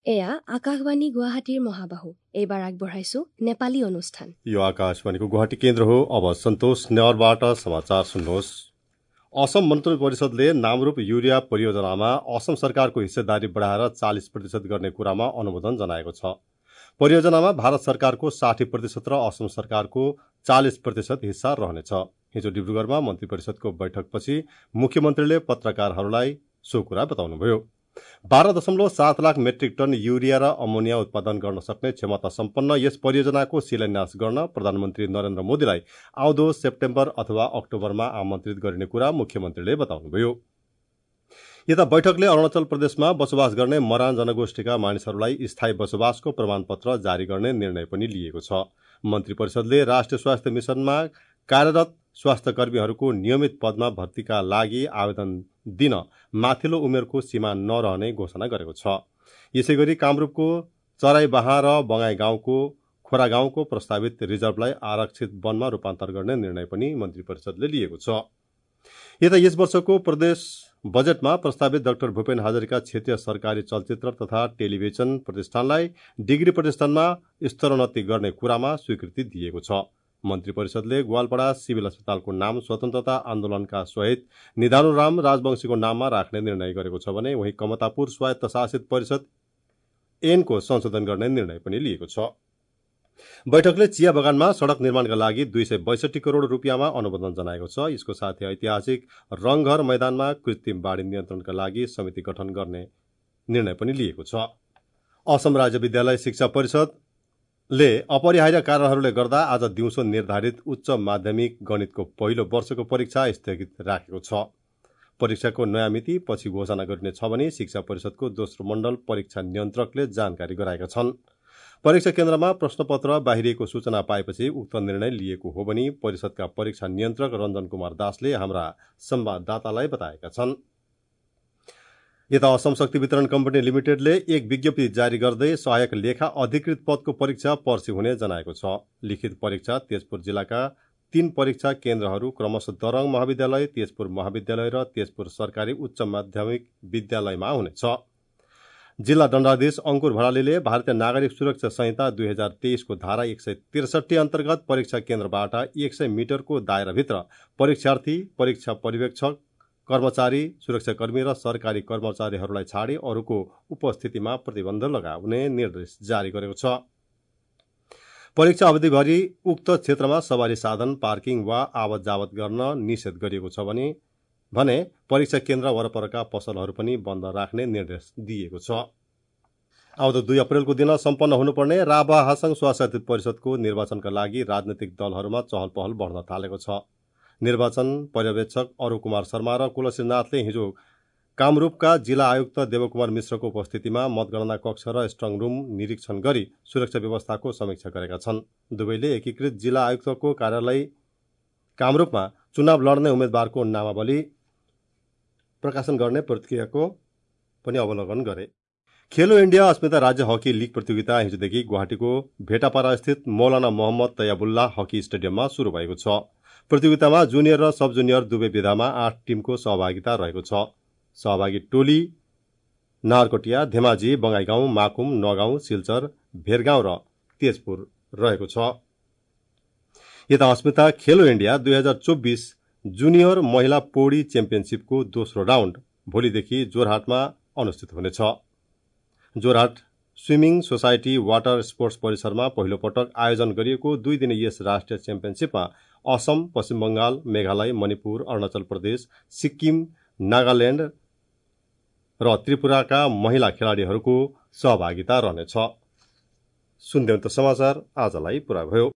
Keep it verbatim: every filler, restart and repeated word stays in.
এয়া আকাশবাণী গুৱাহাটীৰ মহাবাহু এইবাৰ আগবঢ়াইছো नेपाली অনুষ্ঠান यो आकाशवाणीको गुवाहाटी केन्द्र हो। अब सन्तोष नेवारबाट समाचार सुन्नुहोस्। असम मन्त्री परिषदले नामरूप युरिया परियोजनामा असम सरकारको हिस्सेदारी बढाएर चालीस प्रतिशत गर्ने कुरामा अनुमोदन जनाएको छ। परियोजनामा भारत सरकारको साठी प्रतिशत र असम सरकारको चालीस प्रतिशत हिस्सा रहनेछ। हिजो डिब्रुगढ़मा मन्त्री परिषदको बैठकपछि मुख्यमन्त्रीले पत्रकारहरूलाई सो कुरा बताउनुभयो। बाह्र दशमलव सात लाख मेट्रिक टन युरिया र अमोनिया उत्पादन गर्न सक्ने क्षमता सम्पन्न यस परियोजनाको शिलान्यास गर्न प्रधानमन्त्री नरेन्द्र मोदीलाई आउँदो सेप्टेम्बर अथवा अक्टोबरमा आमन्त्रित गरिने कुरा मुख्यमन्त्रीले बताउनुभयो। यता बैठकले अरुणाचल प्रदेशमा बसोबास गर्ने मरान जनगोष्ठीका मानिसहरूलाई स्थायी बसोबासको प्रमाणपत्र जारी गर्ने निर्णय पनि लिएको छ। मन्त्री परिषदले राष्ट्रिय स्वास्थ्य मिशनमा कार्यरत स्वास्थ्य कर्मीहरूको नियमित पदमा भर्तीका लागि आवेदन दिन माथिल्लो उमेरको सीमा नरहने घोषणा गरेको छ। यसैगरी कामरूपको चराईबाहा र बङाई गाउँको खोरा गाउँको प्रस्तावित रिजर्भलाई आरक्षित वनमा रूपान्तर गर्ने निर्णय पनि मन्त्री परिषदले लिएको छ। यता यस वर्षको प्रदेश बजेटमा प्रस्तावित डाक्टर भूपेन हजारिका क्षेत्रीय सरकारी चलचित्र तथा टेलिभिजन प्रतिष्ठानलाई डिग्री प्रतिष्ठानमा स्तरोन्नति गर्ने कुरामा स्वीकृति दिएको छ। मन्त्री परिषदले ग्वालपाडा सिभिल अस्पतालको नाम स्वतन्त्रता आन्दोलनका शहीद निधानुराम राजवंशीको नाममा राख्ने निर्णय गरेको छ भने वही कमतापुर स्वायत्त शासित परिषद ऐनको संशोधन गर्ने निर्णय पनि लिएको छ। बैठकले चिया बगानमा सड़क निर्माणका लागि दुई सय बैसठी करोड़ रुपियाँमा अनुमोदन जनाएको छ। यसको साथै ऐतिहासिक रङघर मैदानमा कृत्रिम बाढी नियन्त्रणका लागि समिति गठन गर्ने निर्णय पनि लिएको छ। असम राज्य विद्यालय शिक्षा परिषद ले अपरिहार्य कारणहरूले गर्दा आज दिउँसो निर्धारित उच्च माध्यमिक गणितको पहिलो वर्षको परीक्षा स्थगित राखेको छ। परीक्षाको नयाँ मिति पछि घोषणा गरिने छ भने शिक्षा परिषदको दोस्रो मण्डल परीक्षा नियन्त्रकले जानकारी गराएका छन्। परीक्षा केन्द्रमा प्रश्नपत्र बाहिरिएको सूचना पाएपछि उक्त निर्णय लिएको हो भनी परिषदका परीक्षा नियन्त्रक रञ्जन कुमार दासले हाम्रा संवाददातालाई बताएका छन्। यता असम शक्ति वितरण कम्पनी लिमिटेडले एक विज्ञप्ति जारी गर्दै सहायक लेखा अधिकृत पदको परीक्षा पर्सि हुने जनाएको छ। लिखित परीक्षा तेजपुर जिल्लाका तीन परीक्षा केन्द्रहरू क्रमशः दरङ महाविद्यालय, तेजपुर महाविद्यालय र तेजपुर सरकारी उच्च माध्यमिक विद्यालयमा हुनेछ। जिल्ला दण्डाधीश अंकुर भरालीले भारतीय नागरिक सुरक्षा संहिता दुई हजार तेइसको धारा एक सय त्रिसठी अन्तर्गत परीक्षा केन्द्रबाट एक सय मिटरको दायराभित्र परीक्षार्थी, परीक्षा पर्यवेक्षक, कर्मचारी, सुरक्षाकर्मी र सरकारी कर्मचारीहरूलाई छाडी अरूको उपस्थितिमा प्रतिबन्ध लगाउने निर्देश जारी गरेको छ। परीक्षा अवधिभरि उक्त क्षेत्रमा सवारी साधन, पार्किङ वा आवत जावत गर्न निषेध गरिएको छ भने भने परीक्षा केन्द्र वरपरका पसलहरू पनि बन्द राख्ने निर्देश दिएको छ। आउँदो दुई अप्रेलको दिन सम्पन्न हुनुपर्ने राभा हासङ स्वशासित परिषदको निर्वाचनका लागि राजनैतिक दलहरूमा चहल पहल बढ्न थालेको छ। निर्वाचन पर्यवेक्षक अरू कुमार शर्मा र कुलश्रीनाथले हिजो कामरूपका जिल्ला आयुक्त देवकुमार मिश्रको उपस्थितिमा मतगणना कक्ष र स्ट्रङ रूम निरीक्षण गरी सुरक्षा व्यवस्थाको समीक्षा गरेका छन्। दुवैले एकीकृत जिल्ला आयुक्तको कार्यालय कामरूपमा चुनाव लड्ने उम्मेद्वारको नामावली प्रकाशन गर्ने प्रक्रियाको पनि अवलोकन गरे। खेलो इण्डिया अस्मिता राज्य हकी लीग प्रतियोगिता हिजोदेखि गुवाहाटीको भेटापारा स्थित मौलाना मोहम्मद तैयबुल्ला हकी स्टेडियममा शुरू भएको छ। प्रतियोगितामा जुनियर र सब जुनियर दुवै विधामा आठ टिमको सहभागिता रहेको छ। सहभागी टोली नारकोटिया, धेमाजी, बङाइगाउँ, माकुम, नगाउँ, सिल्चर, भेरगाउँ र तेजपुर रहेको छ। यता अस्मिता खेलो इण्डिया दुई हजार चौबिस जुनियर महिला पौडी च्याम्पियनशीपको दोस्रो राउण्ड भोलिदेखि जोरहाटमा अनुष्ठित हुनेछ। Jorhat swimming society water sports परिसरमा पहिलो पटक आयोजन गरिएको दुई दिने यस राष्ट्रिय च्याम्पियनशीपमा असम, पश्चिम बंगाल, मेघालय, मणिपुर, अरुणाचल प्रदेश, सिक्किम, नागाल्याण्ड र त्रिपुराका महिला खेलाड़ीहरूको सहभागिता रहनेछ। सुन्दै त समाचार आजलाई पुरा भयो।